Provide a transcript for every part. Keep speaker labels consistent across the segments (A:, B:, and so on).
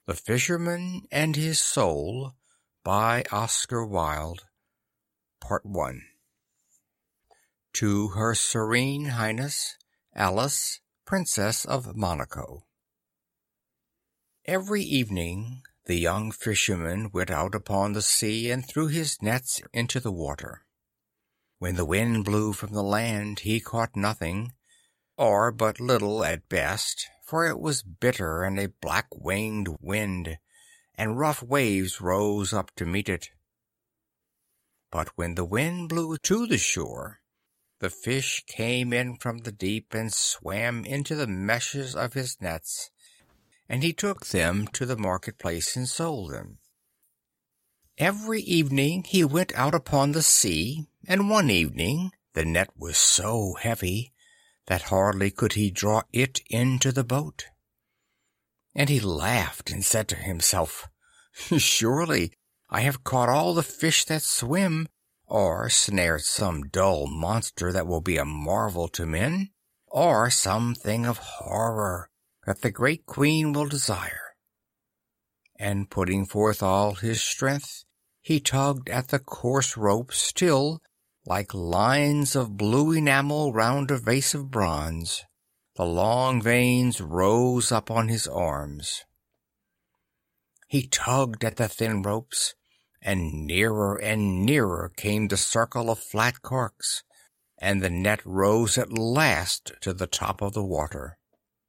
A: THE FISHERMAN AND HIS SOUL by Oscar Wilde. Part 1. To Her Serene Highness Alice, Princess of Monaco. Every evening the young fisherman went out upon the sea and threw his nets into the water. When the wind blew from the land he caught nothing, or but little at best, for it was bitter and a black-winged wind, and rough waves rose up to meet it. But when the wind blew to the shore, the fish came in from the deep and swam into the meshes of his nets, and he took them to the market-place and sold them. Every evening he went out upon the sea, and one evening the net was so heavy that hardly could he draw it into the boat. And he laughed and said to himself, "Surely I have caught all the fish that swim, or snared some dull monster that will be a marvel to men, or some thing of horror that the great queen will desire." And putting forth all his strength, he tugged at the coarse ropes till, like lines of blue enamel round a vase of bronze, the long veins rose up on his arms. He tugged at the thin ropes, and nearer came the circle of flat corks, and the net rose at last to the top of the water.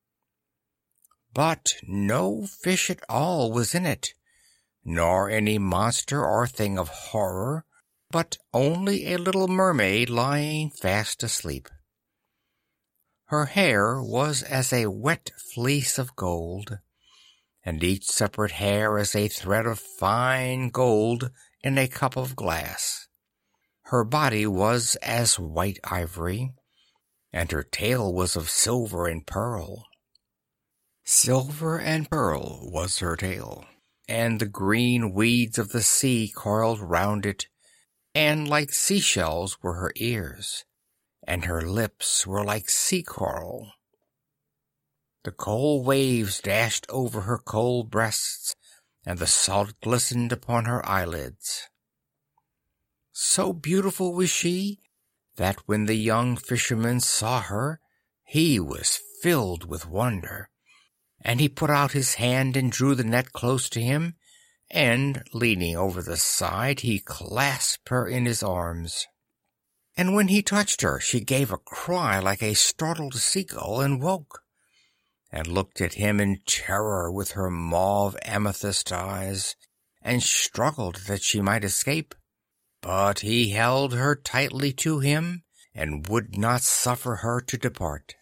A: But no fish at all was in it, nor any monster or thing of horror, but only a little mermaid lying fast asleep. Her hair was as a wet fleece of gold, and each separate hair as a thread of fine gold in a cup of glass. Her body was as white ivory, and her tail was of silver and pearl. Silver and pearl was her tail, and the green weeds of the sea coiled round it, and like seashells were her ears, and her lips were like sea coral. The cold waves dashed over her cold breasts, and the salt glistened upon her eyelids. So beautiful was she, that when the young fisherman saw her, he was filled with wonder, and he put out his hand and drew the net close to him, and, leaning over the side, he clasped her in his arms. And when he touched her, she gave a cry like a startled seagull, and woke, and looked at him in terror with her mauve amethyst eyes, and struggled that she might escape. But he held her tightly to him, and would not suffer her to depart.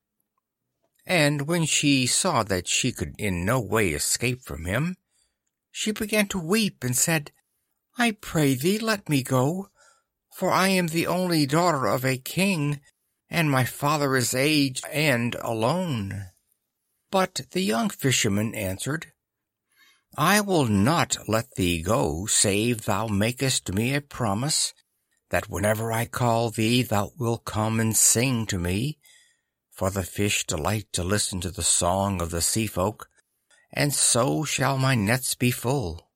A: And when she saw that she could in no way escape from him, she began to weep, and said, "I pray thee, let me go, for I am the only daughter of a king, and my father is aged and alone." But the young fisherman answered, "I will not let thee go, save thou makest me a promise that whenever I call thee thou wilt come and sing to me, for the fish delight to listen to the song of the sea folk, and so shall my nets be full."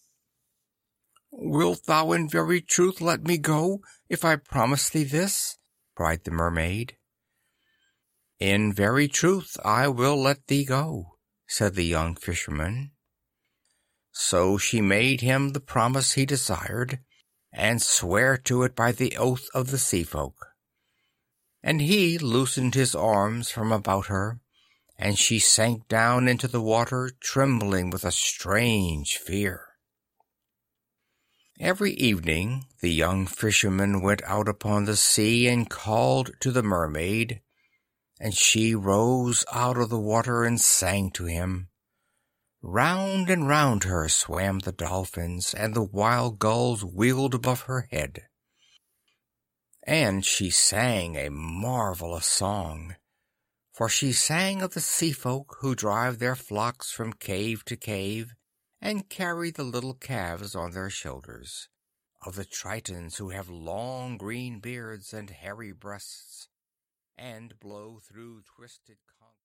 A: "Wilt thou in very truth let me go, if I promise thee this?" cried the mermaid. "In very truth I will let thee go," said the young fisherman. So she made him the promise he desired, and sware to it by the oath of the sea folk. And he loosened his arms from about her, and she sank down into the water, trembling with a strange fear. Every evening the young fisherman went out upon the sea and called to the mermaid, and she rose out of the water and sang to him. Round and round her swam the dolphins, and the wild gulls wheeled above her head. And she sang a marvellous song, for she sang of the sea folk who drive their flocks from cave to cave, and carry the little calves on their shoulders, of the Tritons who have long green beards and hairy breasts, and blow through twisted